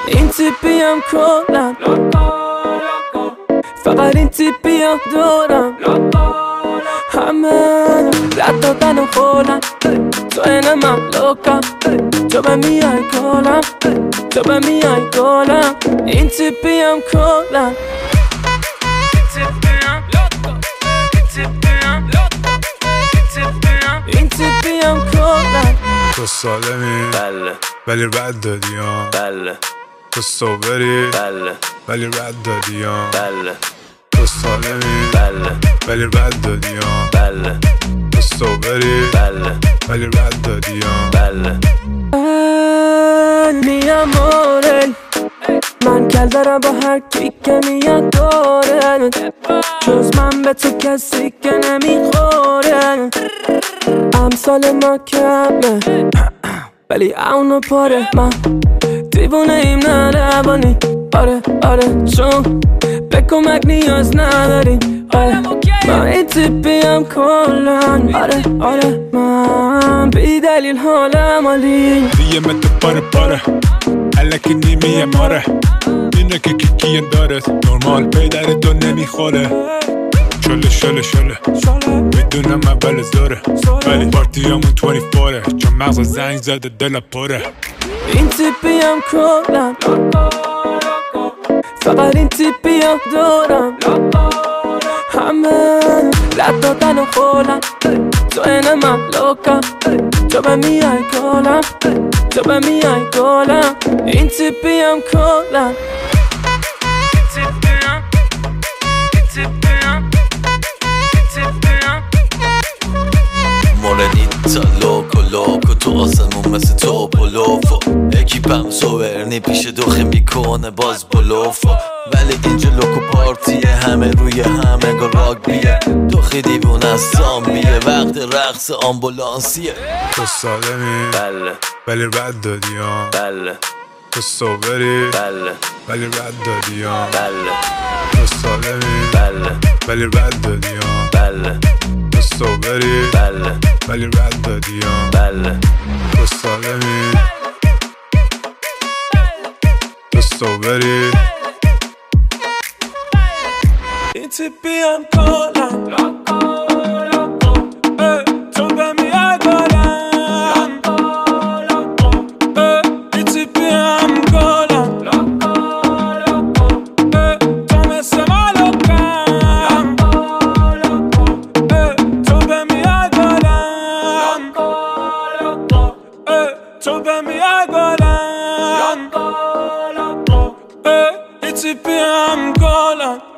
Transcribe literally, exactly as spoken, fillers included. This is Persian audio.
این تیپیم کلم، فقط این تیپیم دورم، همه رد دادن و خولم، تو این من لوکم، تو به میای گلم، تو به میای گلم. این تیپیم کلم، این تیپیم کلم. تو سالمی بله ولی رد دادی ها، بله تو صوبری بله ولی رد دادی ها، بله تو سالمی بله ولی رد دادی ها، بله تو صوبری بله ولی رد دادی ها. بله می اموره، من کل دارم با هر کی که میاد دوره، جز من به تو کسی که نمیخوره. امثال ما کمه ولی اونو پاره، من دیوونه ایم نه روانی. آره آره چون به کمک نیاز نداریم. آره من این تیپیم کلن. آره آره من بی دلیل حالم عالی. دیگه من تو پاره پاره الکی نیمیه ماره، اینه که کیکی دارت نرمال پیدر تو نمیخوره. شله شله شله میدونم اول زوره ولی پارتی همون بیست و چهاره، چون مغز زنگ زده دل پره. این تیپیم کلم، فقط این تیپیم دورم، همه رد دادن و خولم، تو این من لوکم، تو به میای گلم، تو به میای گلم. این تیپیم کلم، مورنیتا لوکو لوکو تو آسمون مثل تو پلوفو، اکیپم سوورنی پیش دوخه میکنه باز بلوفو، ولی اینجا لوکو پارتیه همه روی همه گا راگبیه، دوخی دیوونه از زامبیه وقت رقص آمبولانسیه. تو سالمی بله ولی رد دادی ها، بله تو صوبری بله ولی رد دادی ها، بله تو سالمی بله ولی رد دادی ها، بله تو صوبری بله ولی رد دادی ها، بله تو سالمی تو صوبری. این تیپیم کلم، تو به میای گلم، این تیپیم کلم، تو مثل مالکم، تو به میای گلم، تو به میای گلم، این تیپیم کلم.